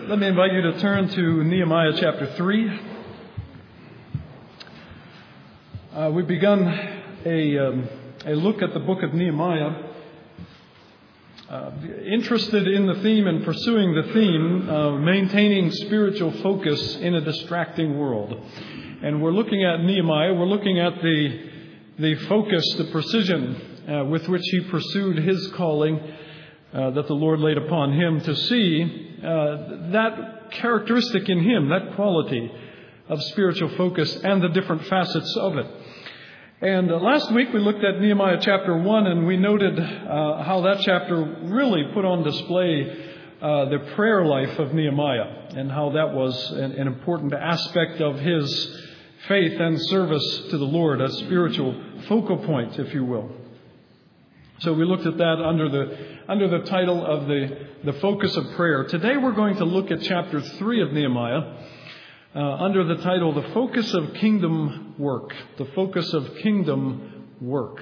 Let me invite you to turn to Nehemiah chapter 3. We've begun a look at the book of Nehemiah, interested in the theme and pursuing the theme of maintaining spiritual focus in a distracting world. And we're looking at Nehemiah, we're looking at the focus, the precision with which he pursued his calling that the Lord laid upon him, to see that characteristic in him, that quality of spiritual focus and the different facets of it. And last week we looked at Nehemiah chapter 1, and we noted how that chapter really put on display the prayer life of Nehemiah, and how that was an important aspect of his faith and service to the Lord, a spiritual focal point, if you will. So we looked at that under the title of the focus of prayer. Today we're going to look at chapter 3 of Nehemiah under the title, The Focus of Kingdom Work. The Focus of Kingdom Work.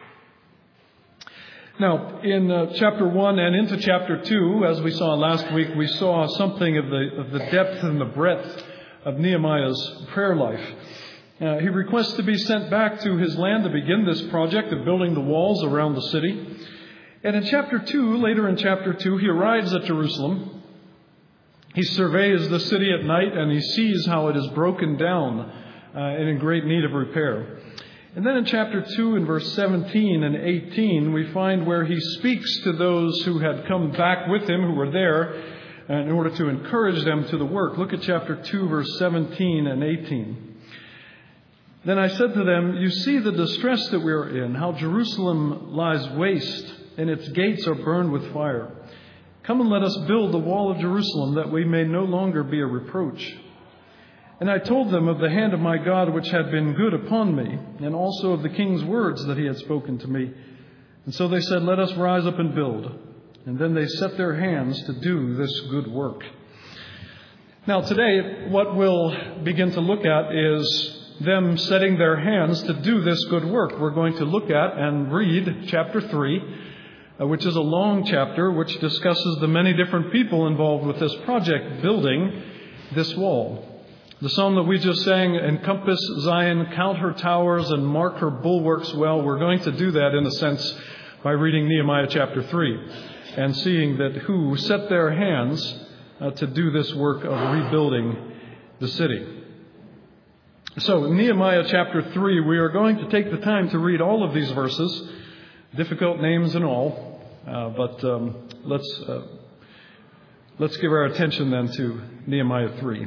Now, in chapter 1 and into chapter 2, as we saw last week, we saw something of the depth and the breadth of Nehemiah's prayer life. He requests to be sent back to his land to begin this project of building the walls around the city. And in chapter 2, later in chapter 2, he arrives at Jerusalem. He surveys the city at night, and he sees how it is broken down and in great need of repair. And then in chapter 2, in verse 17 and 18, we find where he speaks to those who had come back with him, who were there, in order to encourage them to the work. Look at chapter 2, verse 17 and 18. Then I said to them, "You see the distress that we are in, how Jerusalem lies waste, and its gates are burned with fire. Come and let us build the wall of Jerusalem, that we may no longer be a reproach." And I told them of the hand of my God which had been good upon me, and also of the king's words that he had spoken to me. And so they said, "Let us rise up and build." And then they set their hands to do this good work. Now today, what we'll begin to look at is them setting their hands to do this good work. We're going to look at and read chapter 3, which is a long chapter which discusses the many different people involved with this project, building this wall. The psalm that we just sang, "Encompass Zion, count her towers, and mark her bulwarks well." We're going to do that, in a sense, by reading Nehemiah chapter 3 and seeing that who set their hands to do this work of rebuilding the city. So, in Nehemiah chapter 3, we are going to take the time to read all of these verses, difficult names and all, but let's give our attention then to Nehemiah 3.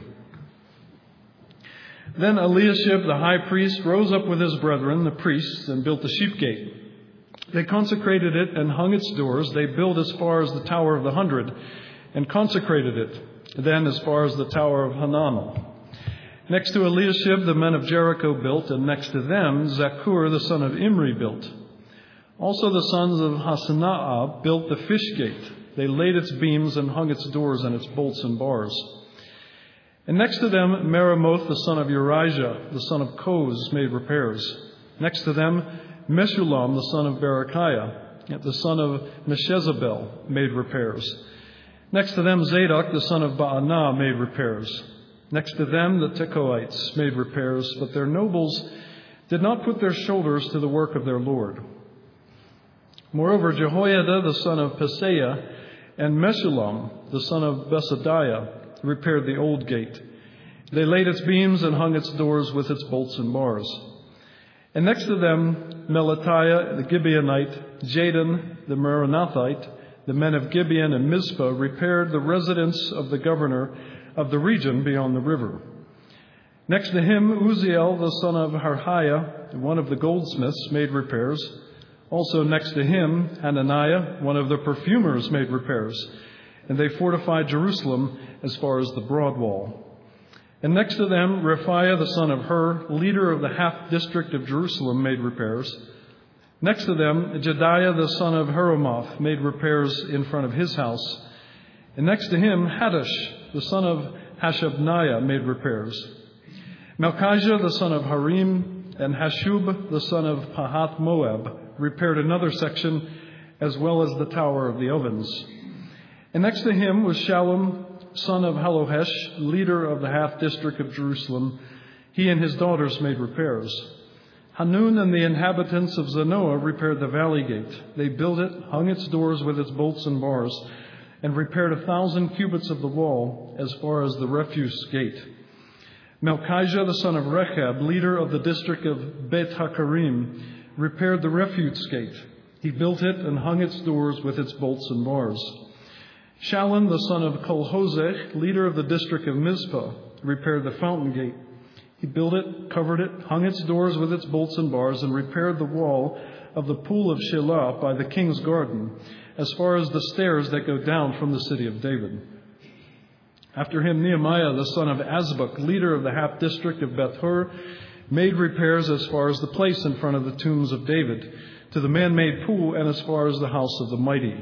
Then Eliashib, the high priest, rose up with his brethren, the priests, and built the sheep gate. They consecrated it and hung its doors. They built as far as the Tower of the 100 and consecrated it, then as far as the Tower of Hananel. Next to Eliashib, the men of Jericho built, and next to them, Zakur, the son of Imri, built. Also the sons of Hasanah built the fish gate. They laid its beams and hung its doors and its bolts and bars. And next to them, Meremoth, the son of Urijah, the son of Koz, made repairs. Next to them, Meshullam, the son of Berechiah, the son of Meshezabel, made repairs. Next to them, Zadok, the son of Baanah, made repairs. Next to them, the Tekoites made repairs, but their nobles did not put their shoulders to the work of their Lord. Moreover, Jehoiada, the son of Paseah, and Meshullam, the son of Besadiah, repaired the old gate. They laid its beams and hung its doors with its bolts and bars. And next to them, Melatiah, the Gibeonite, Jadon, the Meronothite, the men of Gibeon and Mizpah, repaired the residence of the governor of the region beyond the river. Next to him, Uzziel, the son of Harhiah, one of the goldsmiths, made repairs. Also next to him, Hananiah, one of the perfumers, made repairs. And they fortified Jerusalem as far as the broad wall. And next to them, Rephaiah, the son of Hur, leader of the half district of Jerusalem, made repairs. Next to them, Jediah, the son of Heromoth, made repairs in front of his house. And next to him, Haddash, the son of Hashabniah, made repairs. Malchijah, the son of Harim, and Hashub, the son of Pahath Moab, repaired another section, as well as the Tower of the Ovens. And next to him was Shallum, son of Halohesh, leader of the half-district of Jerusalem, he and his daughters made repairs. Hanun and the inhabitants of Zanoah repaired the valley gate. They built it, hung its doors with its bolts and bars, and repaired 1,000 cubits of the wall as far as the refuse gate. Melchijah, the son of Rechab, leader of the district of Beth Hakarim, repaired the refuse gate. He built it and hung its doors with its bolts and bars. Shallun, the son of Kolhoseh, leader of the district of Mizpah, repaired the fountain gate. He built it, covered it, hung its doors with its bolts and bars, and repaired the wall of the pool of Shelah by the king's garden, as far as the stairs that go down from the city of David. After him, Nehemiah, the son of Azbuk, leader of the half-district of Beth-Hur, made repairs as far as the place in front of the tombs of David, to the man-made pool, and as far as the house of the mighty.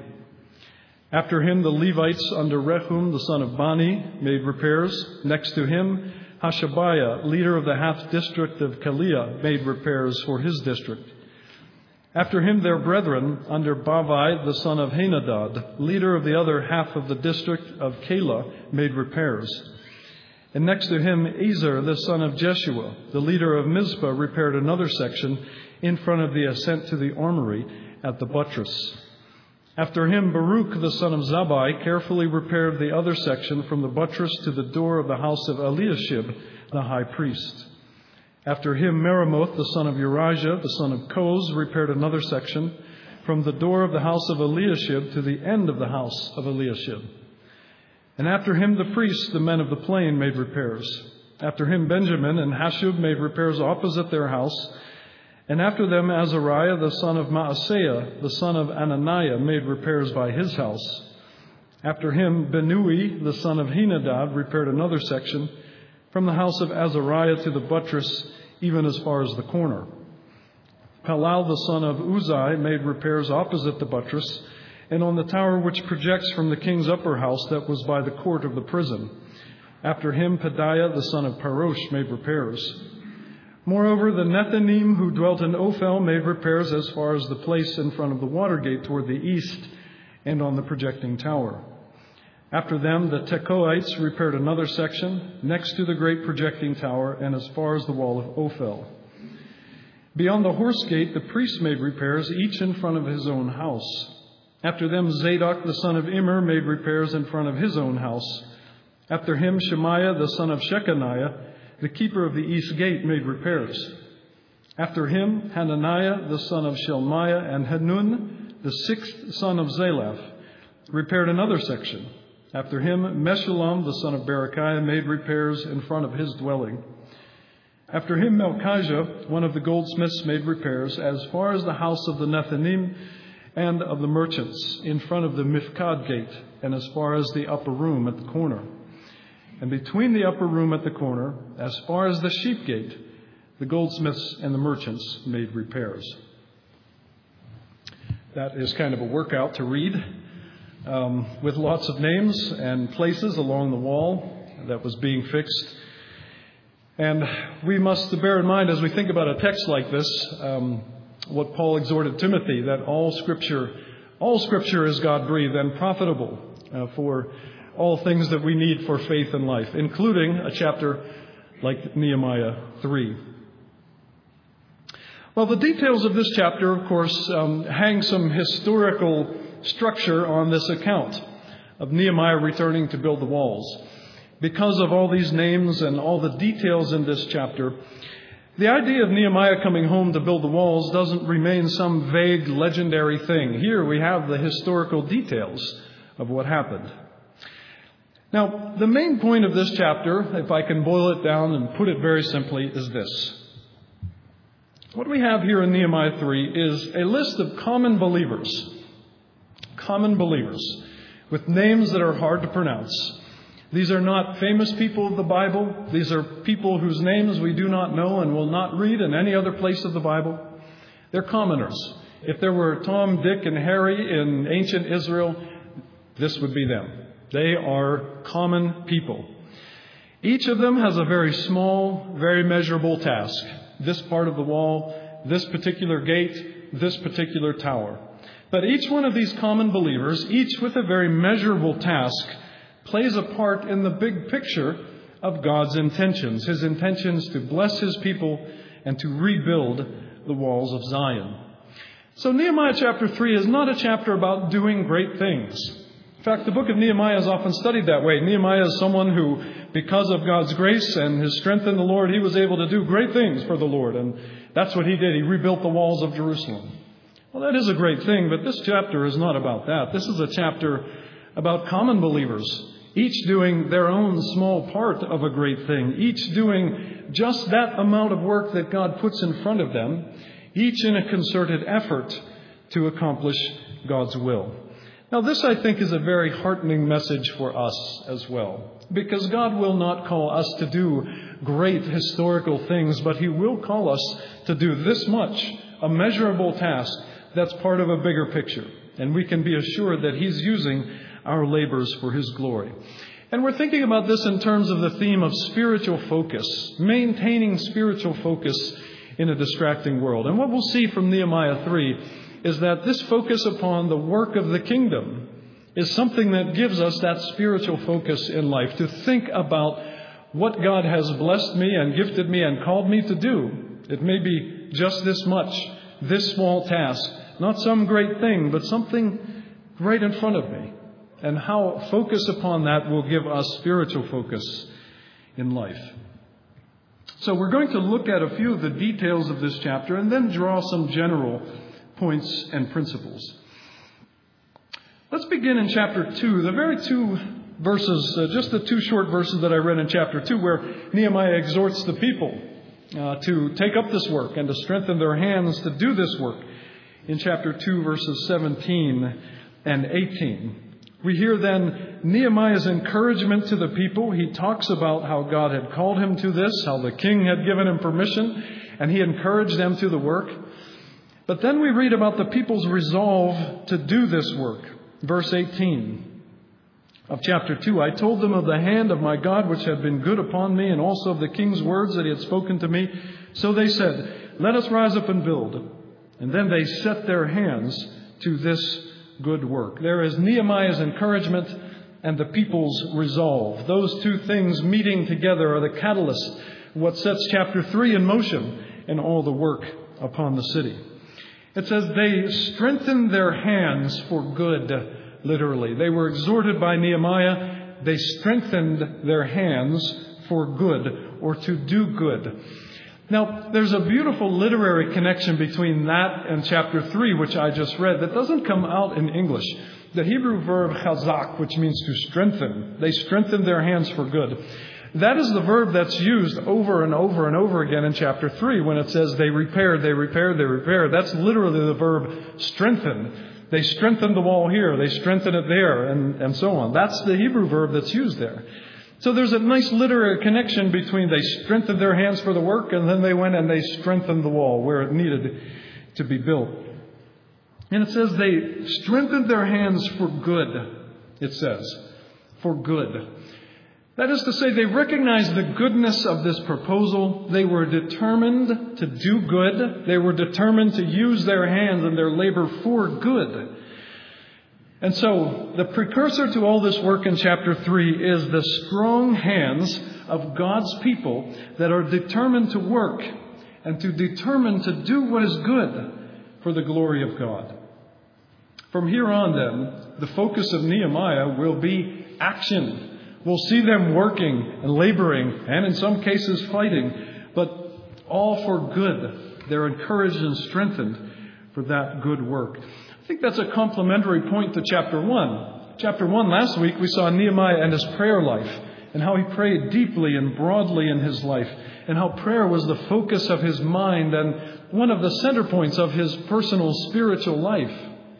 After him, the Levites under Rehum, the son of Bani, made repairs. Next to him, Hashabiah, leader of the half-district of Kaliah, made repairs for his district. After him, their brethren, under Bavai, the son of Henadad, leader of the other half of the district of Keilah, made repairs. And next to him, Ezer, the son of Jeshua, the leader of Mizpah, repaired another section in front of the ascent to the armory at the buttress. After him, Baruch, the son of Zabbai, carefully repaired the other section from the buttress to the door of the house of Eliashib, the high priest. After him, Meremoth, the son of Urijah, the son of Koz, repaired another section from the door of the house of Eliashib to the end of the house of Eliashib. And after him, the priests, the men of the plain, made repairs. After him, Benjamin and Hashub made repairs opposite their house. And after them, Azariah, the son of Maaseiah, the son of Ananiah, made repairs by his house. After him, Benui, the son of Henadad, repaired another section from the house of Azariah to the buttress, even as far as the corner. Palal, the son of Uzai, made repairs opposite the buttress and on the tower which projects from the king's upper house that was by the court of the prison. After him, Pedaiah, the son of Parosh, made repairs. Moreover, the Nethinim who dwelt in Ophel made repairs as far as the place in front of the water gate toward the east and on the projecting tower. After them, the Tekoites repaired another section next to the great projecting tower and as far as the wall of Ophel. Beyond the horse gate, the priests made repairs, each in front of his own house. After them, Zadok, the son of Immer, made repairs in front of his own house. After him, Shemaiah, the son of Shechaniah, the keeper of the east gate, made repairs. After him, Hananiah, the son of Shelmiah, and Hanun, the sixth son of Zalaph, repaired another section. After him, Meshullam, the son of Berechiah, made repairs in front of his dwelling. After him, Melchijah, one of the goldsmiths, made repairs as far as the house of the Nethinim and of the merchants, in front of the Mifkad gate, and as far as the upper room at the corner. And between the upper room at the corner, as far as the sheep gate, the goldsmiths and the merchants made repairs. That is kind of a workout to read, with lots of names and places along the wall that was being fixed. And we must bear in mind, as we think about a text like this, what Paul exhorted Timothy, that all Scripture is God-breathed and profitable for all things that we need for faith and life, including a chapter like Nehemiah 3. Well, the details of this chapter, of course, hang some historical structure on this account of Nehemiah returning to build the walls. Because of all these names and all the details in this chapter, the idea of Nehemiah coming home to build the walls doesn't remain some vague, legendary thing. Here we have the historical details of what happened. Now, the main point of this chapter, if I can boil it down and put it very simply, is this. What we have here in Nehemiah 3 is a list of common believers with names that are hard to pronounce. These are not famous people of the Bible. These are people whose names we do not know and will not read in any other place of the Bible. They're commoners. If there were Tom, Dick, and Harry in ancient Israel, this would be them. They are common people. Each of them has a very small, very measurable task. This part of the wall, this particular gate, this particular tower. But each one of these common believers, each with a very measurable task, plays a part in the big picture of God's intentions, His intentions to bless His people and to rebuild the walls of Zion. So Nehemiah chapter 3 is not a chapter about doing great things. In fact, the book of Nehemiah is often studied that way. Nehemiah is someone who, because of God's grace and His strength in the Lord, he was able to do great things for the Lord. And that's what he did. He rebuilt the walls of Jerusalem. Well, that is a great thing, but this chapter is not about that. This is a chapter about common believers, each doing their own small part of a great thing, each doing just that amount of work that God puts in front of them, each in a concerted effort to accomplish God's will. Now, this, I think, is a very heartening message for us as well, because God will not call us to do great historical things, but He will call us to do this much, a measurable task that's part of a bigger picture. And we can be assured that He's using our labors for His glory. And we're thinking about this in terms of the theme of spiritual focus, maintaining spiritual focus in a distracting world. And what we'll see from Nehemiah 3 is that this focus upon the work of the kingdom is something that gives us that spiritual focus in life, to think about what God has blessed me and gifted me and called me to do. It may be just this much, this small task, not some great thing, but something right in front of me. And how focus upon that will give us spiritual focus in life. So we're going to look at a few of the details of this chapter and then draw some general points and principles. Let's begin in chapter 2, the very two verses, just the two short verses that I read in chapter 2, where Nehemiah exhorts the people to take up this work and to strengthen their hands to do this work. In chapter 2, verses 17 and 18. We hear then Nehemiah's encouragement to the people. He talks about how God had called him to this, how the king had given him permission, and he encouraged them to the work. But then we read about the people's resolve to do this work. Verse 18 of chapter 2, I told them of the hand of my God which had been good upon me, and also of the king's words that he had spoken to me. So they said, let us rise up and build. And then they set their hands to this good work. There is Nehemiah's encouragement and the people's resolve. Those two things meeting together are the catalyst, what sets chapter 3 in motion in all the work upon the city. It says they strengthened their hands for good, literally. They were exhorted by Nehemiah. They strengthened their hands for good, or to do good. Now, there's a beautiful literary connection between that and chapter 3, which I just read, that doesn't come out in English. The Hebrew verb chazak, which means to strengthen. They strengthened their hands for good. That is the verb that's used over and over and over again in chapter 3 when it says they repaired, they repaired, they repaired. That's literally the verb strengthen. They strengthened the wall here, they strengthened it there, and so on. That's the Hebrew verb that's used there. So there's a nice literary connection between they strengthened their hands for the work and then they went and they strengthened the wall where it needed to be built. And it says they strengthened their hands for good, it says, for good. That is to say, they recognized the goodness of this proposal. They were determined to do good. They were determined to use their hands and their labor for good. And so, the precursor to all this work in chapter 3 is the strong hands of God's people that are determined to work and to determine to do what is good for the glory of God. From here on, then, the focus of Nehemiah will be action. We'll see them working and laboring and in some cases fighting, but all for good. They're encouraged and strengthened for that good work. I think that's a complementary point to chapter 1. Chapter 1 last week we saw Nehemiah and his prayer life and how he prayed deeply and broadly in his life and how prayer was the focus of his mind and one of the center points of his personal spiritual life.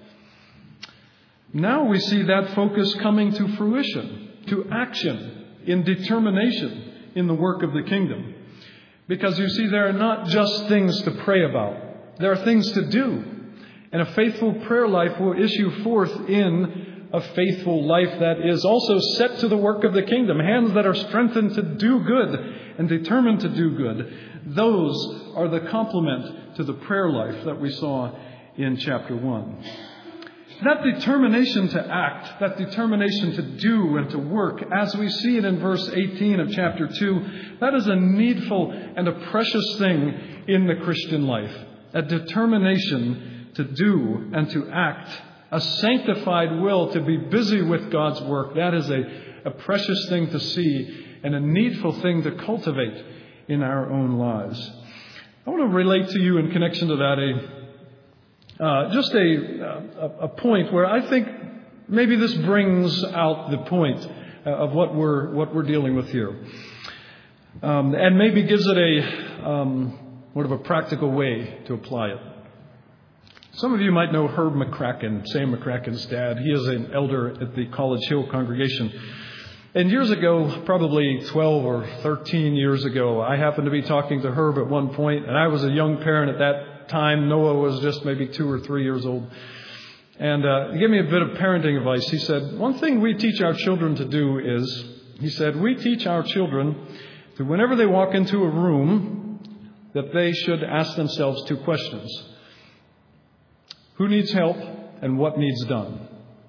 Now we see that focus coming to fruition, to action, in determination in the work of the kingdom. Because you see, there are not just things to pray about. There are things to do. And a faithful prayer life will issue forth in a faithful life that is also set to the work of the kingdom. Hands that are strengthened to do good and determined to do good. Those are the complement to the prayer life that we saw in chapter 1. That determination to act, that determination to do and to work, as we see it in verse 18 of chapter 2, that is a needful and a precious thing in the Christian life. A determination to do and to act, a sanctified will to be busy with God's work. That is a precious thing to see and a needful thing to cultivate in our own lives. I want to relate to you in connection to that a point where I think maybe this brings out the point of what we're dealing with here, and maybe gives it a practical way to apply it. Some of you might know Herb McCracken, Sam McCracken's dad. He is an elder at the College Hill congregation. And years ago, probably 12 or 13 years ago, I happened to be talking to Herb at one point, and I was a young parent at that time. Noah was just maybe 2 or 3 years old. And he gave me a bit of parenting advice. He said, one thing we teach our children to do is, he said, we teach our children that whenever they walk into a room, that they should ask themselves 2 questions. Who needs help and what needs done?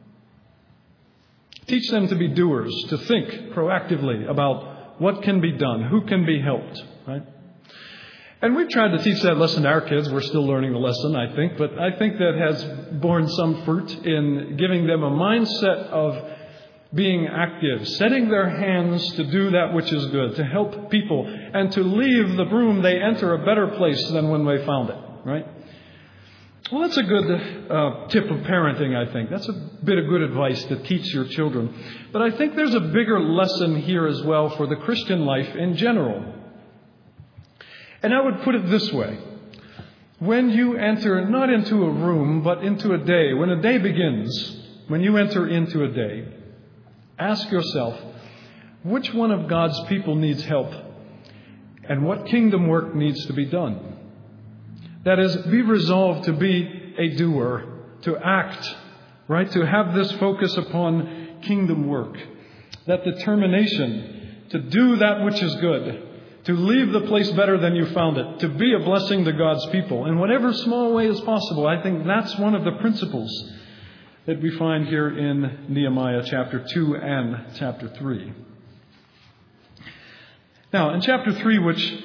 Teach them to be doers, to think proactively about what can be done, who can be helped, right? And we've tried to teach that lesson to our kids. We're still learning the lesson, I think, but I think that has borne some fruit in giving them a mindset of being active, setting their hands to do that which is good, to help people, and to leave the room they enter a better place than when they found it, right? Well, that's a good tip of parenting, I think. That's a bit of good advice to teach your children. But I think there's a bigger lesson here as well for the Christian life in general. And I would put it this way. When you enter not into a room, but into a day, when a day begins, when you enter into a day, ask yourself, which one of God's people needs help? And what kingdom work needs to be done? That is, be resolved to be a doer, to act, right? To have this focus upon kingdom work. That determination to do that which is good, to leave the place better than you found it, to be a blessing to God's people in whatever small way is possible. I think that's one of the principles that we find here in Nehemiah chapter 2 and chapter 3. Now, in chapter 3, which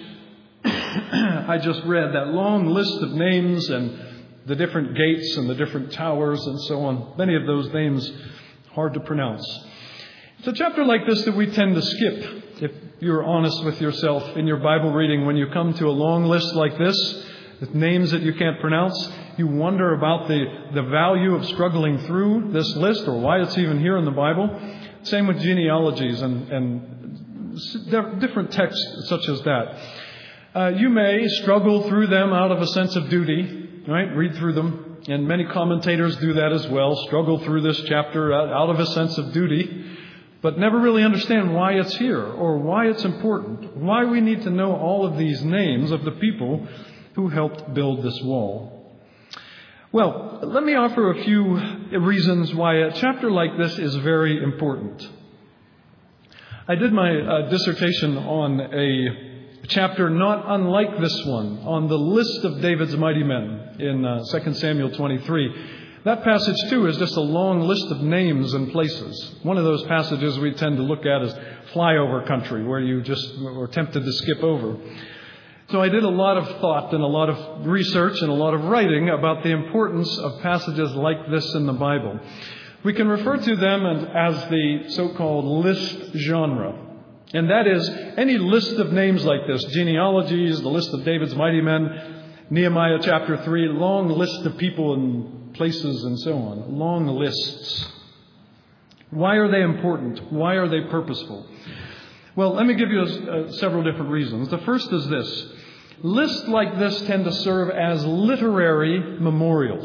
I just read, that long list of names and the different gates and the different towers and so on, many of those names hard to pronounce. It's a chapter like this that we tend to skip. If you're honest with yourself in your Bible reading, when you come to a long list like this, with names that you can't pronounce, you wonder about the value of struggling through this list or why it's even here in the Bible. Same with genealogies and different texts such as that. You may struggle through them out of a sense of duty, right? Read through them. And many commentators do that as well, struggle through this chapter out of a sense of duty, but never really understand why it's here or why it's important, why we need to know all of these names of the people who helped build this wall. Well, let me offer a few reasons why a chapter like this is very important. I did my dissertation on a chapter not unlike this one, on the list of David's mighty men in 2 Samuel 23. That passage, too, is just a long list of names and places. One of those passages we tend to look at is flyover country, where you just are tempted to skip over. So I did a lot of thought and a lot of research and a lot of writing about the importance of passages like this in the Bible. We can refer to them as the so-called list genre. And that is any list of names like this, genealogies, the list of David's mighty men, Nehemiah chapter 3, long list of people and places and so on, long lists. Why are they important? Why are they purposeful? Well, let me give you several different reasons. The first is this. Lists like this tend to serve as literary memorials.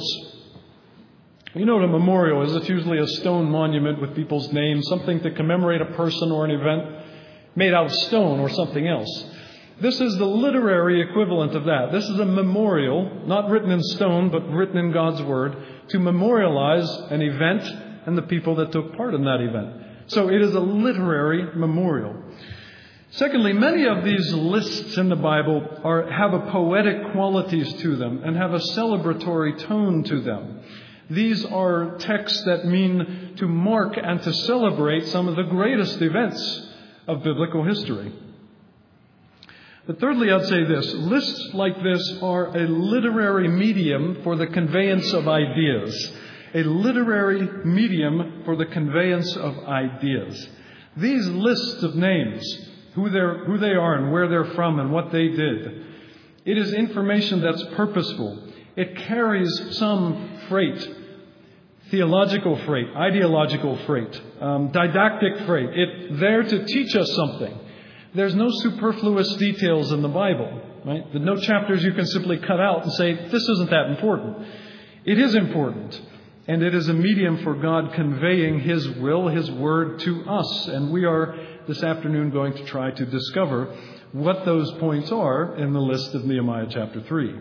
You know what a memorial is? It's usually a stone monument with people's names, something to commemorate a person or an event made out of stone or something else. This is the literary equivalent of that. This is a memorial, not written in stone, but written in God's Word, to memorialize an event and the people that took part in that event. So it is a literary memorial. Secondly, many of these lists in the Bible have a poetic qualities to them and have a celebratory tone to them. These are texts that mean to mark and to celebrate some of the greatest events of biblical history. But thirdly, I'd say this. Lists like this are a literary medium for the conveyance of ideas. A literary medium for the conveyance of ideas. These lists of names, who they are and where they're from and what they did, it is information that's purposeful. It carries some freight, theological freight, ideological freight, didactic freight. It's there to teach us something. There's no superfluous details in the Bible, right? There's no chapters you can simply cut out and say, this isn't that important. It is important. And it is a medium for God conveying His will, His word to us. And we are this afternoon going to try to discover what those points are in the list of Nehemiah chapter 3.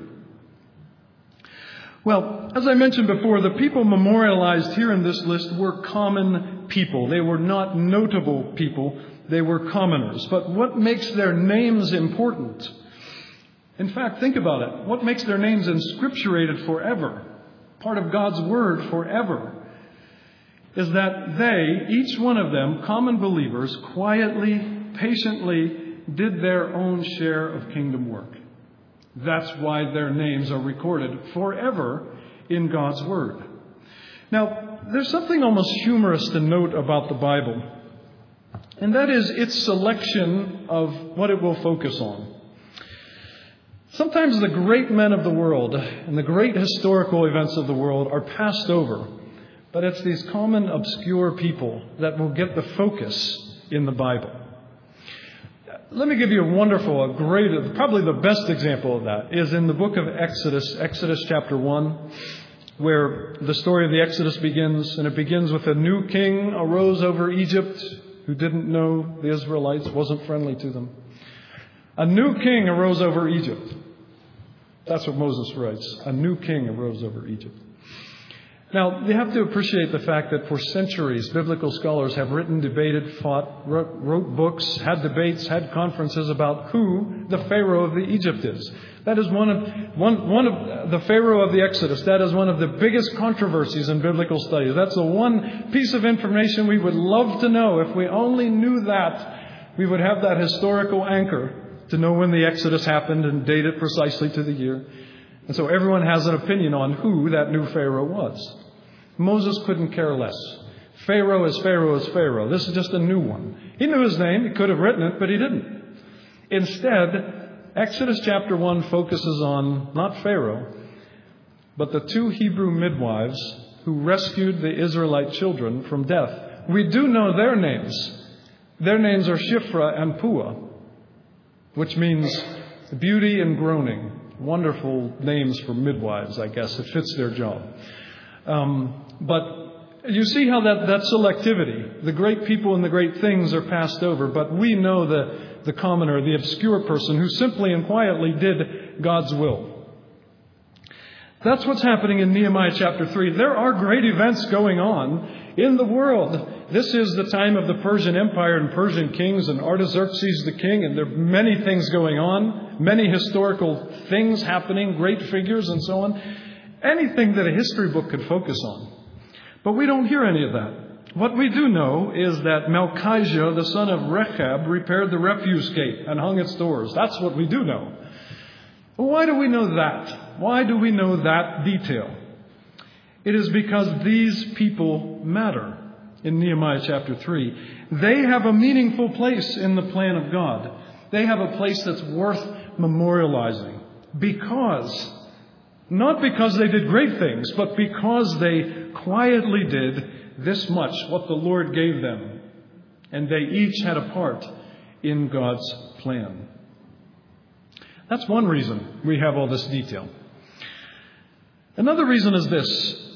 Well, as I mentioned before, the people memorialized here in this list were common people. They were not notable people. They were commoners. But what makes their names important? In fact, think about it. What makes their names inscripturated forever, part of God's word forever, is that they, each one of them, common believers, quietly, patiently did their own share of kingdom work. That's why their names are recorded forever in God's word. Now, there's something almost humorous to note about the Bible, and that is its selection of what it will focus on. Sometimes the great men of the world and the great historical events of the world are passed over, but it's these common, obscure people that will get the focus in the Bible. Let me give you a great, probably the best example of that is in the book of Exodus chapter 1, where the story of the Exodus begins, and it begins with a new king arose over Egypt who didn't know the Israelites, wasn't friendly to them. A new king arose over Egypt. That's what Moses writes. A new king arose over Egypt. Now, you have to appreciate the fact that for centuries, biblical scholars have written, debated, fought, wrote books, had debates, had conferences about who the Pharaoh of the Egypt is. That is one of the Pharaoh of the Exodus. That is one of the biggest controversies in biblical studies. That's the one piece of information we would love to know. If we only knew that, we would have that historical anchor to know when the Exodus happened and date it precisely to the year. And so everyone has an opinion on who that new Pharaoh was. Moses couldn't care less. Pharaoh is Pharaoh is Pharaoh. This is just a new one. He knew his name. He could have written it, but he didn't. Instead, Exodus chapter 1 focuses on not Pharaoh, but the two Hebrew midwives who rescued the Israelite children from death. We do know their names. Their names are Shiphrah and Puah, which means beauty and groaning. Wonderful names for midwives, I guess. It fits their job. But you see how that selectivity, the great people and the great things are passed over, but we know the commoner, the obscure person who simply and quietly did God's will. That's what's happening in Nehemiah chapter 3. There are great events going on in the world. This is the time of the Persian Empire and Persian kings and Artaxerxes the king, and there are many things going on, many historical things happening, great figures and so on. Anything that a history book could focus on. But we don't hear any of that. What we do know is that Malchijah, the son of Rechab, repaired the refuse gate and hung its doors. That's what we do know. Well, why do we know that? Why do we know that detail? It is because these people matter in Nehemiah chapter 3. They have a meaningful place in the plan of God. They have a place that's worth memorializing not because they did great things, but because they quietly did this much, what the Lord gave them. And they each had a part in God's plan. That's one reason we have all this detail. Another reason is this.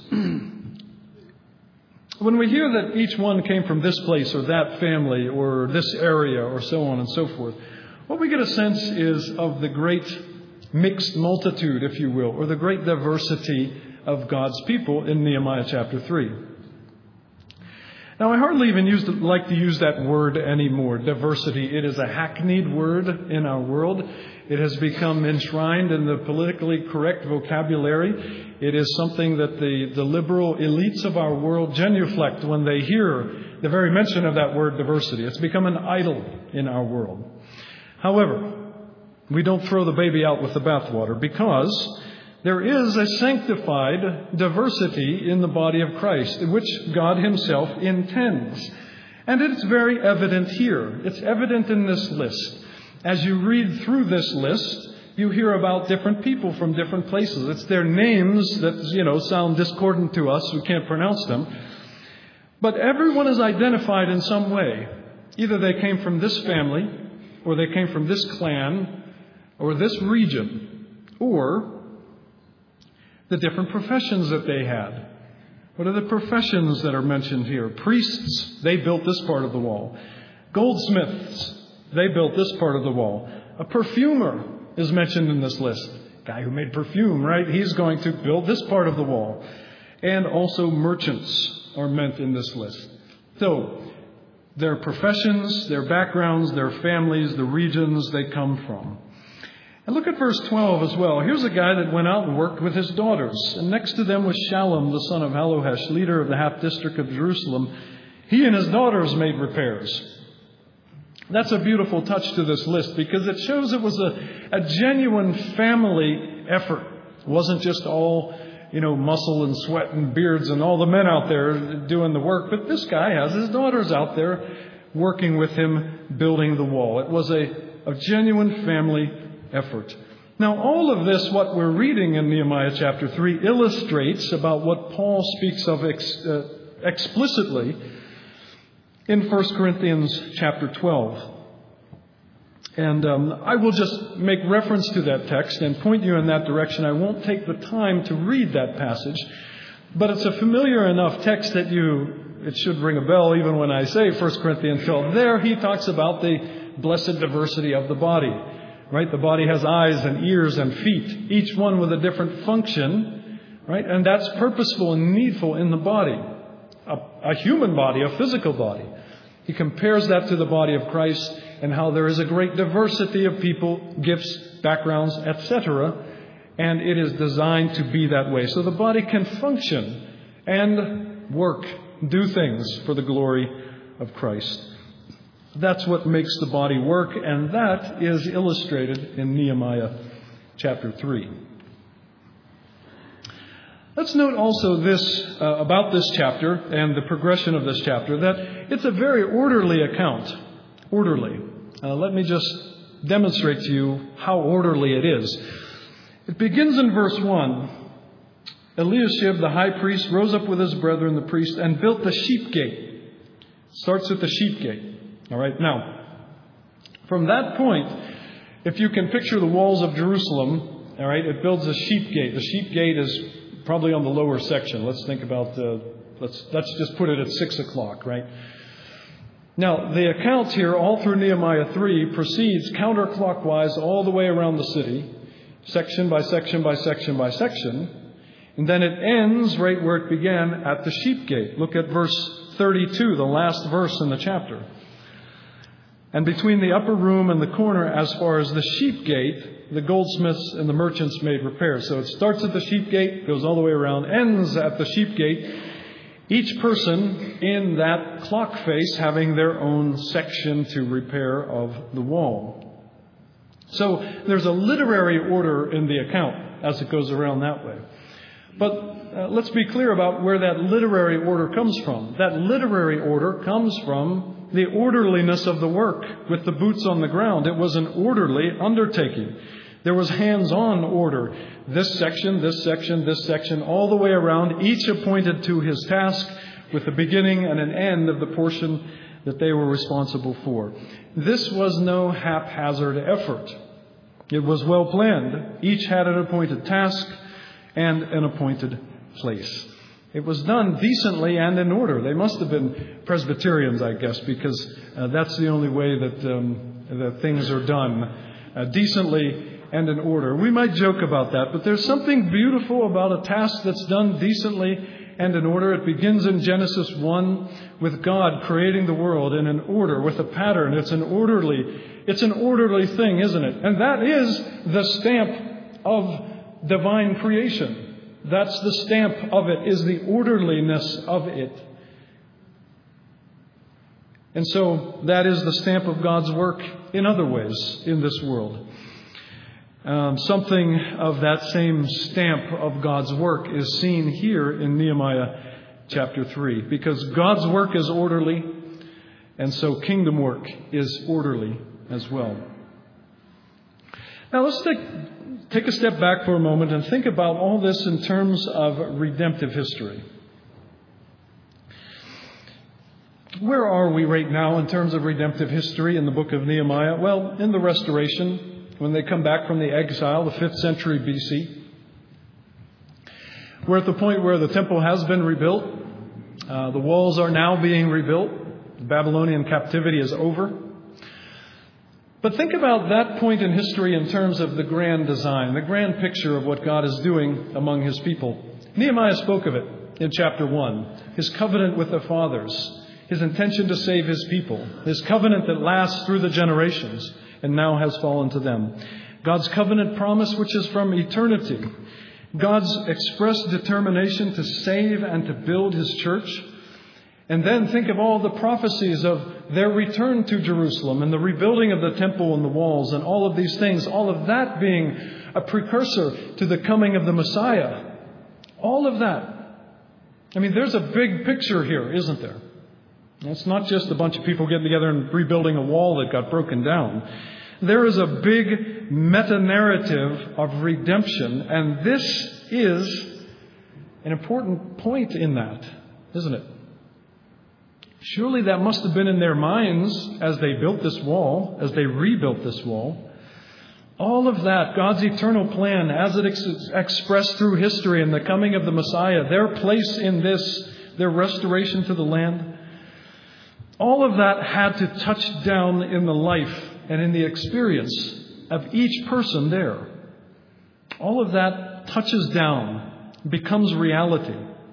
When we hear that each one came from this place or that family or this area or so on and so forth, what we get a sense is of the great mixed multitude, if you will, or the great diversity of God's people in Nehemiah chapter 3. Now, I hardly even like to use that word anymore, diversity. It is a hackneyed word in our world. It has become enshrined in the politically correct vocabulary. It is something that the liberal elites of our world genuflect when they hear the very mention of that word diversity. It's become an idol in our world. However, we don't throw the baby out with the bathwater, because there is a sanctified diversity in the body of Christ, which God Himself intends. And it's very evident here. It's evident in this list. As you read through this list, you hear about different people from different places. It's their names that, sound discordant to us who can't pronounce them. But everyone is identified in some way. Either they came from this family, or they came from this clan, or this region, or the different professions that they had. What are the professions that are mentioned here? Priests, they built this part of the wall. Goldsmiths, they built this part of the wall. A perfumer is mentioned in this list. Guy who made perfume, right? He's going to build this part of the wall. And also merchants are meant in this list. So, their professions, their backgrounds, their families, the regions they come from. And look at verse 12 as well. Here's a guy that went out and worked with his daughters. And next to them was Shallum, the son of Hallohesh, leader of the half district of Jerusalem. He and his daughters made repairs. That's a beautiful touch to this list, because it shows it was a genuine family effort. It wasn't just all, muscle and sweat and beards and all the men out there doing the work. But this guy has his daughters out there working with him, building the wall. It was a genuine family effort. Now, all of this, what we're reading in Nehemiah chapter 3, illustrates about what Paul speaks of explicitly in 1 Corinthians chapter 12. And I will just make reference to that text and point you in that direction. I won't take the time to read that passage, but it's a familiar enough text that it should ring a bell even when I say 1 Corinthians 12. There he talks about the blessed diversity of the body. Right? The body has eyes and ears and feet, each one with a different function, right? And that's purposeful and needful in the body, a human body, a physical body. He compares that to the body of Christ and how there is a great diversity of people, gifts, backgrounds, etc. And it is designed to be that way. So the body can function and work, do things for the glory of Christ. That's what makes the body work, and that is illustrated in Nehemiah chapter 3. Let's note also this about this chapter and the progression of this chapter, that it's a very orderly account. Orderly. Let me just demonstrate to you how orderly it is. It begins in verse 1. Eliashib, the high priest, rose up with his brethren, the priests, and built the sheep gate. Starts with the sheep gate. All right. Now, from that point, if you can picture the walls of Jerusalem, all right, it builds a sheep gate. The sheep gate is probably on the lower section. Let's think about let's just put it at 6 o'clock, right? Now, the account here, all through Nehemiah 3, proceeds counterclockwise all the way around the city, section by section by section by section, and then it ends right where it began at the sheep gate. Look at verse 32, the last verse in the chapter. And between the upper room and the corner, as far as the sheep gate, the goldsmiths and the merchants made repairs. So it starts at the sheep gate, goes all the way around, ends at the sheep gate. Each person in that clock face having their own section to repair of the wall. So there's a literary order in the account as it goes around that way. But let's be clear about where that literary order comes from. That literary order comes from the orderliness of the work with the boots on the ground. It was an orderly undertaking. There was hands-on order. This section, this section, this section, all the way around, each appointed to his task with a beginning and an end of the portion that they were responsible for. This was no haphazard effort. It was well planned. Each had an appointed task and an appointed place. It was done decently and in order. They must have been Presbyterians, I guess, because that's the only way that things are done, decently and in order. We might joke about that, but there's something beautiful about a task that's done decently and in order. It begins in Genesis 1 with God creating the world in an order, with a pattern. It's an orderly thing, isn't it? And that is the stamp of divine creation. That's the stamp of it, is the orderliness of it. And so that is the stamp of God's work in other ways in this world. Something of that same stamp of God's work is seen here in Nehemiah chapter 3, because God's work is orderly, and so kingdom work is orderly as well. Now let's take a step back for a moment and think about all this in terms of redemptive history. Where are we right now in terms of redemptive history in the book of Nehemiah? Well, in the restoration, when they come back from the exile, the 5th century BC. We're at the point where the temple has been rebuilt. The walls are now being rebuilt. The Babylonian captivity is over. But think about that point in history in terms of the grand design, the grand picture of what God is doing among His people. Nehemiah spoke of it in chapter 1. His covenant with the fathers, His intention to save His people, His covenant that lasts through the generations and now has fallen to them. God's covenant promise, which is from eternity. God's expressed determination to save and to build His church. And then think of all the prophecies of their return to Jerusalem and the rebuilding of the temple and the walls and all of these things, all of that being a precursor to the coming of the Messiah. All of that. I mean, there's a big picture here, isn't there? It's not just a bunch of people getting together and rebuilding a wall that got broken down. There is a big meta-narrative of redemption, and this is an important point in that, isn't it? Surely that must have been in their minds as they built this wall, as they rebuilt this wall. All of that, God's eternal plan, as it expressed through history and the coming of the Messiah, their place in this, their restoration to the land, all of that had to touch down in the life and in the experience of each person there. All of that touches down, becomes reality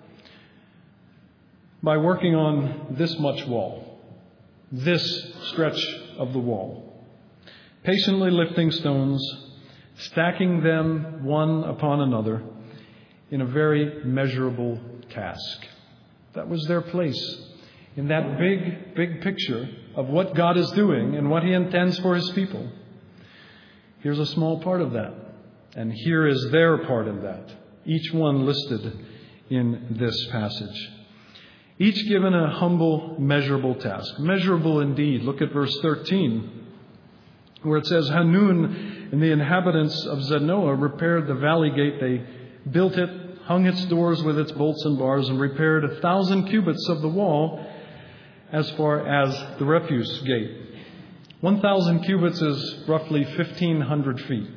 by working on this much wall, this stretch of the wall. Patiently lifting stones, stacking them one upon another in a very measurable task. That was their place in that big picture of what God is doing and what He intends for His people. Here's a small part of that. And here is their part of that. Each one listed in this passage. Each given a humble, measurable task. Measurable indeed. Look at verse 13, where it says, Hanun and the inhabitants of Zanoah repaired the valley gate. They built it, hung its doors with its bolts and bars, and repaired 1,000 cubits of the wall as far as the refuse gate. 1,000 cubits is roughly 1,500 feet.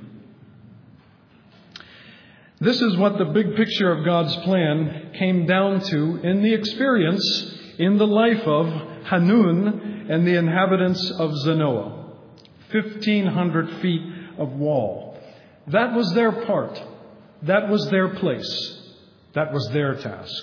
This is what the big picture of God's plan came down to in the experience, in the life of Hanun and the inhabitants of Zanoah. 1,500 feet of wall. That was their part. That was their place. That was their task.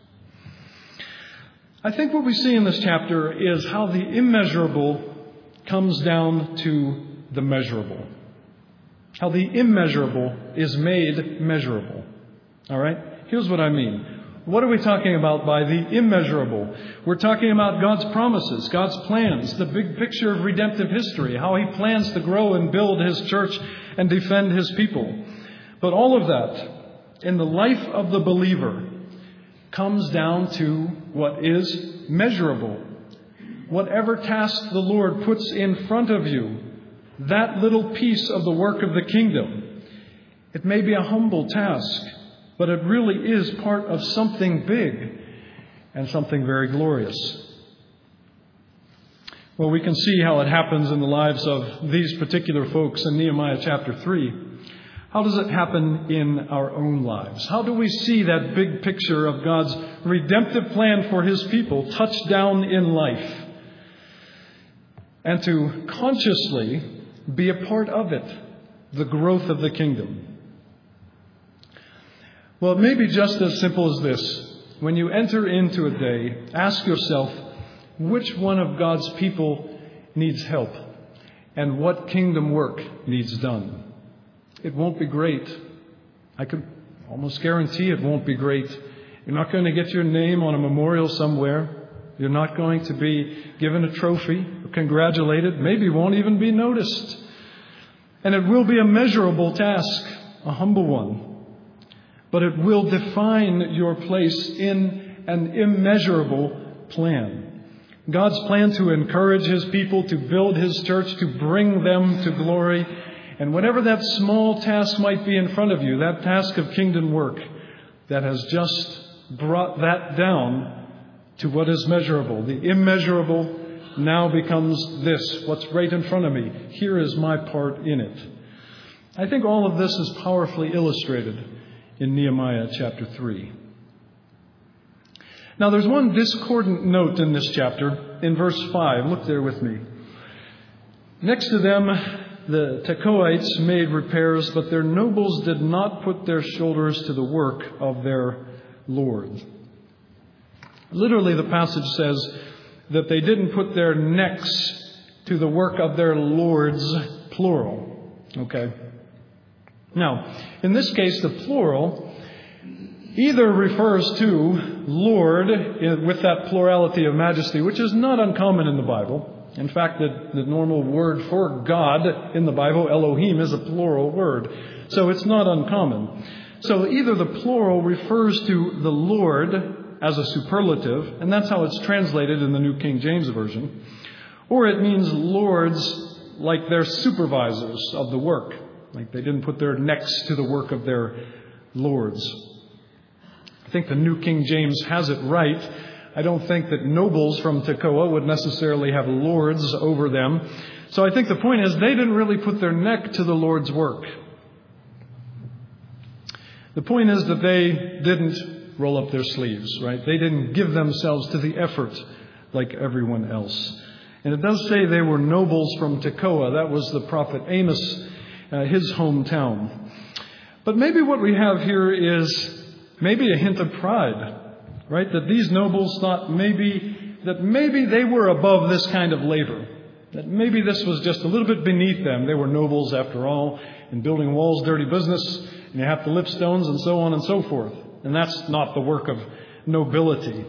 I think what we see in this chapter is how the immeasurable comes down to the measurable. How the immeasurable is made measurable. All right? Here's what I mean. What are we talking about by the immeasurable? We're talking about God's promises, God's plans, the big picture of redemptive history, how He plans to grow and build His church and defend His people. But all of that, in the life of the believer, comes down to what is measurable. Whatever task the Lord puts in front of you, that little piece of the work of the kingdom, it may be a humble task, but it really is part of something big and something very glorious. Well, we can see how it happens in the lives of these particular folks in Nehemiah chapter 3. How does it happen in our own lives? How do we see that big picture of God's redemptive plan for His people touch down in life? And to consciously be a part of it, the growth of the kingdom. Well, it may be just as simple as this. when you enter into a day, ask yourself, which one of God's people needs help and what kingdom work needs done? It won't be great. I could almost guarantee it won't be great. You're not going to get your name on a memorial somewhere. You're not going to be given a trophy or congratulated. Maybe you won't even be noticed. And it will be a measurable task, a humble one. But it will define your place in an immeasurable plan. God's plan to encourage His people, to build His church, to bring them to glory. And whatever that small task might be in front of you, that task of kingdom work that has just brought that down to what is measurable. The immeasurable now becomes this, what's right in front of me. Here is my part in it. I think all of this is powerfully illustrated in Nehemiah chapter 3. Now there's one discordant note in this chapter in verse 5. Look there with me. Next to them, the Tekoites made repairs, but their nobles did not put their shoulders to the work of their Lord. Literally, the passage says that they didn't put their necks to the work of their lords, plural. Okay? Now, in this case, the plural either refers to Lord with that plurality of majesty, which is not uncommon in the Bible. In fact, the normal word for God in the Bible, Elohim, is a plural word. So it's not uncommon. So either the plural refers to the Lord as a superlative, and that's how it's translated in the New King James Version, or it means lords like they're supervisors of the work, like they didn't put their necks to the work of their lords. I think the New King James has it right. I don't think that nobles from Tekoa would necessarily have lords over them. So I think the point is they didn't really put their neck to the Lord's work. The point is that they didn't roll up their sleeves, right? They didn't give themselves to the effort like everyone else. And it does say they were nobles from Tekoa. That was the prophet Amos, his hometown. But maybe what we have here is maybe a hint of pride. Right? That these nobles thought maybe they were above this kind of labor. That maybe this was just a little bit beneath them. They were nobles after all. And building walls, dirty business. And you have to lift stones and so on and so forth. And that's not the work of nobility.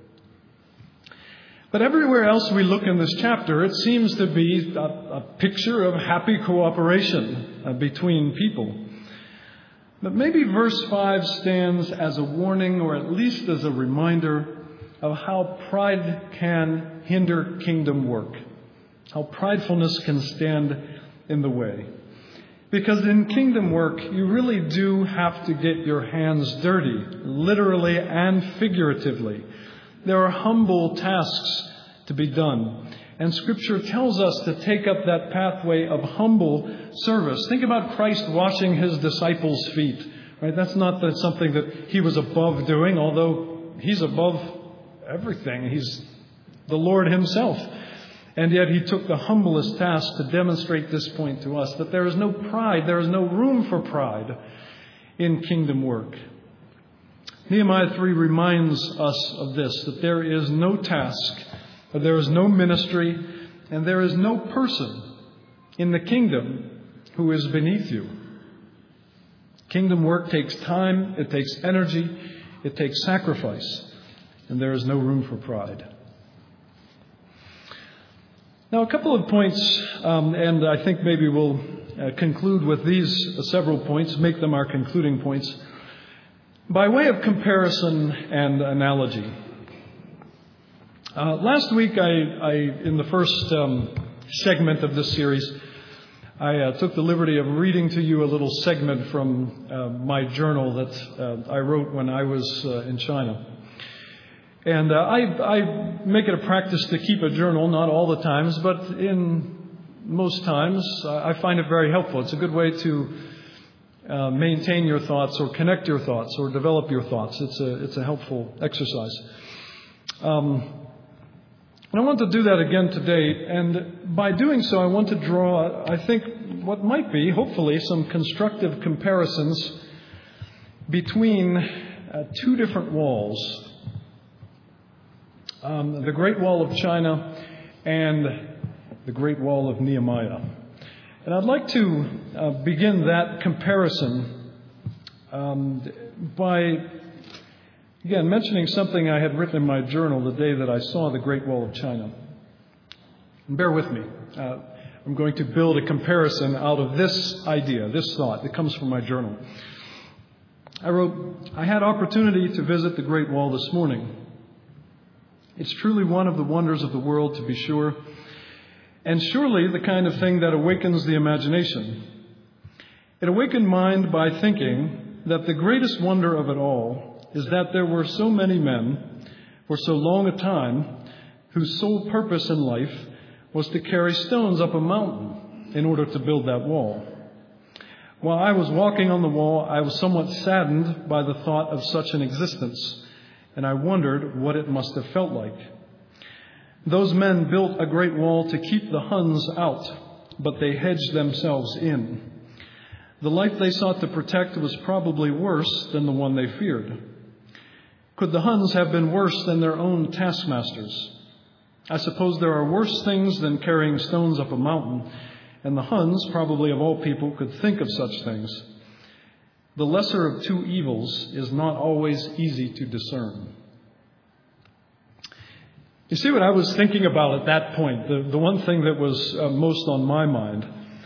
But everywhere else we look in this chapter, it seems to be a picture of happy cooperation between people. But maybe verse 5 stands as a warning, or at least as a reminder, of how pride can hinder kingdom work. How pridefulness can stand in the way. Because in kingdom work, you really do have to get your hands dirty, literally and figuratively. There are humble tasks to be done. And Scripture tells us to take up that pathway of humble service. Think about Christ washing His disciples' feet. Right? That's not something that He was above doing, although He's above everything. He's the Lord Himself. And yet He took the humblest task to demonstrate this point to us, that there is no pride, there is no room for pride in kingdom work. Nehemiah 3 reminds us of this, that there is no task, there is no ministry, and there is no person in the kingdom who is beneath you. Kingdom work takes time, it takes energy, it takes sacrifice, and there is no room for pride. Now, a couple of points, and I think maybe we'll conclude with these several points, make them our concluding points, by way of comparison and analogy. Last week, I in the first segment of this series, I took the liberty of reading to you a little segment from my journal that I wrote when I was in China. And I make it a practice to keep a journal, not all the times, but in most times I find it very helpful. It's a good way to maintain your thoughts or connect your thoughts or develop your thoughts. It's a helpful exercise. And I want to do that again today. And by doing so, I want to draw, I think, what might be, hopefully, some constructive comparisons between two different walls the Great Wall of China and the Great Wall of Nehemiah. And I'd like to begin that comparison by, again, mentioning something I had written in my journal the day that I saw the Great Wall of China. And bear with me. I'm going to build a comparison out of this idea, this thought that comes from my journal. I wrote, I had opportunity to visit the Great Wall this morning. It's truly one of the wonders of the world, to be sure, and surely the kind of thing that awakens the imagination. It awakened mind by thinking that the greatest wonder of it all is that there were so many men for so long a time whose sole purpose in life was to carry stones up a mountain in order to build that wall. While I was walking on the wall, I was somewhat saddened by the thought of such an existence, and I wondered what it must have felt like. Those men built a great wall to keep the Huns out, but they hedged themselves in. The life they sought to protect was probably worse than the one they feared. Could the Huns have been worse than their own taskmasters? I suppose there are worse things than carrying stones up a mountain, and the Huns, probably of all people, could think of such things. The lesser of two evils is not always easy to discern. You see what I was thinking about at that point? The one thing that was most on my mind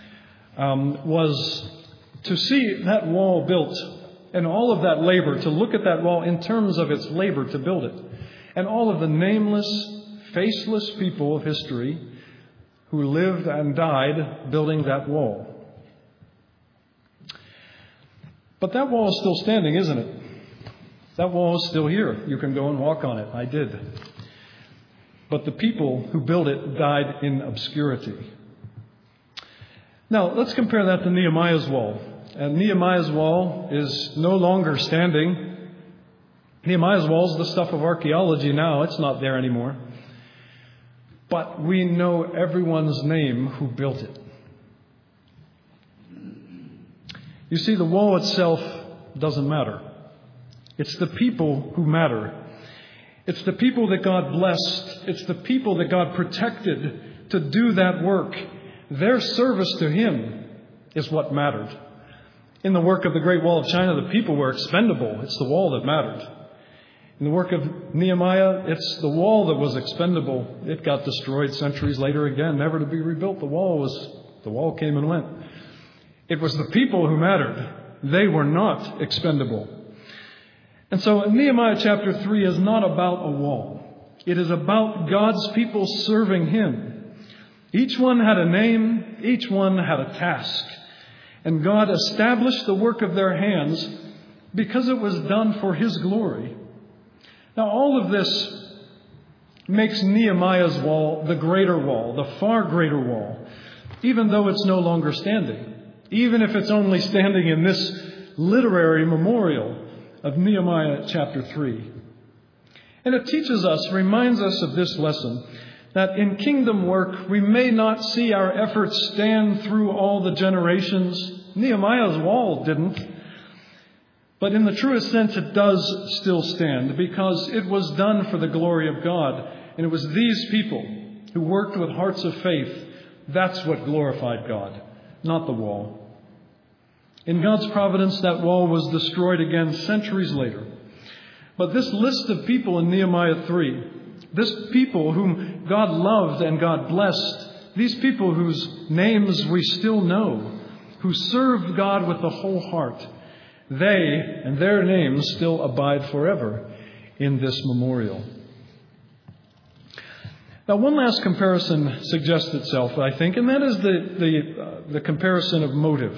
was to see that wall built and all of that labor, to look at that wall in terms of its labor to build it, and all of the nameless, faceless people of history who lived and died building that wall. But that wall is still standing, isn't it? That wall is still here. You can go and walk on it. I did. But the people who built it died in obscurity. Now, let's compare that to Nehemiah's wall. And Nehemiah's wall is no longer standing. Nehemiah's wall is the stuff of archaeology now. It's not there anymore. But we know everyone's name who built it. You see, the wall itself doesn't matter. It's the people who matter. It's the people that God blessed. It's the people that God protected to do that work. Their service to Him is what mattered. In the work of the Great Wall of China, the people were expendable. It's the wall that mattered. In the work of Nehemiah, it's the wall that was expendable. It got destroyed centuries later again, never to be rebuilt. The wall came and went. It was the people who mattered. They were not expendable. And so Nehemiah chapter 3 is not about a wall. It is about God's people serving Him. Each one had a name. Each one had a task. And God established the work of their hands because it was done for His glory. Now, all of this makes Nehemiah's wall the greater wall, the far greater wall, even though it's no longer standing, even if it's only standing in this literary memorial of Nehemiah chapter 3. And it teaches us, reminds us of this lesson, that in kingdom work we may not see our efforts stand through all the generations. Nehemiah's wall didn't. But in the truest sense, it does still stand because it was done for the glory of God. And it was these people who worked with hearts of faith. That's what glorified God, not the wall. In God's providence, that wall was destroyed again centuries later. But this list of people in Nehemiah 3, this people whom God loved and God blessed, these people whose names we still know, who served God with the whole heart, they and their names still abide forever in this memorial. Now, one last comparison suggests itself, I think, and that is the comparison of motive.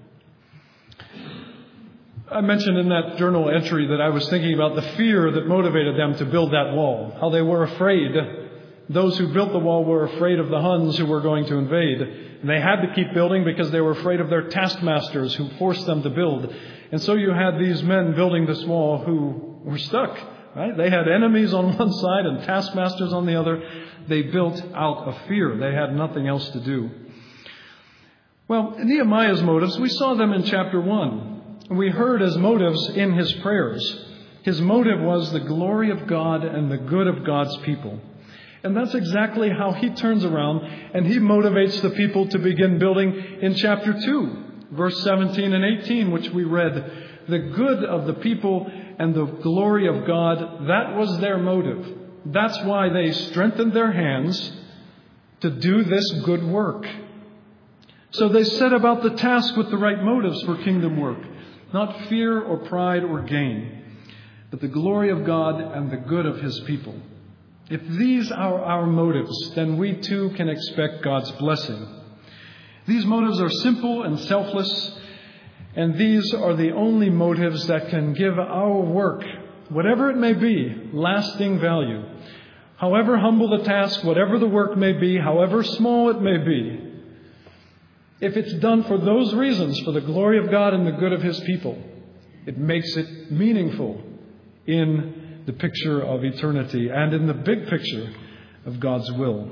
I mentioned in that journal entry that I was thinking about the fear that motivated them to build that wall, how they were afraid. Those who built the wall were afraid of the Huns who were going to invade. And they had to keep building because they were afraid of their taskmasters who forced them to build. And so you had these men building this wall who were stuck. Right? They had enemies on one side and taskmasters on the other. They built out of fear. They had nothing else to do. Well, Nehemiah's motives, we saw them in chapter 1. We heard his motives in his prayers. His motive was the glory of God and the good of God's people. And that's exactly how he turns around and he motivates the people to begin building in chapter 2, verse 17 and 18, which we read. The good of the people and the glory of God, that was their motive. That's why they strengthened their hands to do this good work. So they set about the task with the right motives for kingdom work, not fear or pride or gain, but the glory of God and the good of His people. If these are our motives, then we too can expect God's blessing. These motives are simple and selfless, and these are the only motives that can give our work, whatever it may be, lasting value. However humble the task, whatever the work may be, however small it may be, if it's done for those reasons, for the glory of God and the good of His people, it makes it meaningful in the picture of eternity and in the big picture of God's will.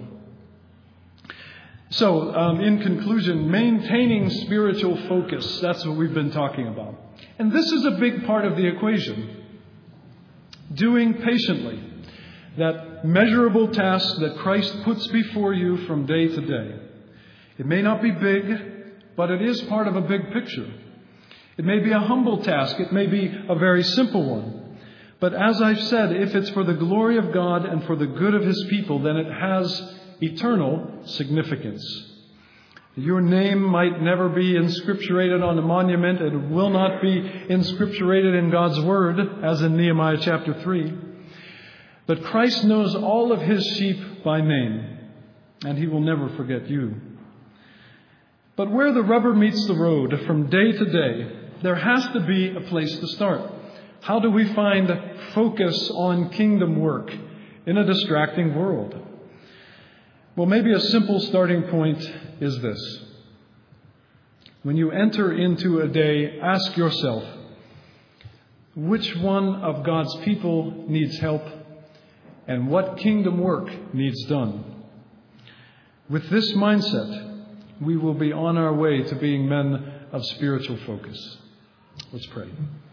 So, in conclusion, maintaining spiritual focus, that's what we've been talking about. And this is a big part of the equation. Doing patiently that measurable task that Christ puts before you from day to day. It may not be big, but it is part of a big picture. It may be a humble task. It may be a very simple one. But as I've said, if it's for the glory of God and for the good of His people, then it has eternal significance. Your name might never be inscripturated on a monument. It will not be inscripturated in God's Word, as in Nehemiah chapter 3. But Christ knows all of His sheep by name, and He will never forget you. But where the rubber meets the road from day to day, there has to be a place to start. How do we find focus on kingdom work in a distracting world? Well, maybe a simple starting point is this. When you enter into a day, ask yourself, which one of God's people needs help and what kingdom work needs done? With this mindset, we will be on our way to being men of spiritual focus. Let's pray.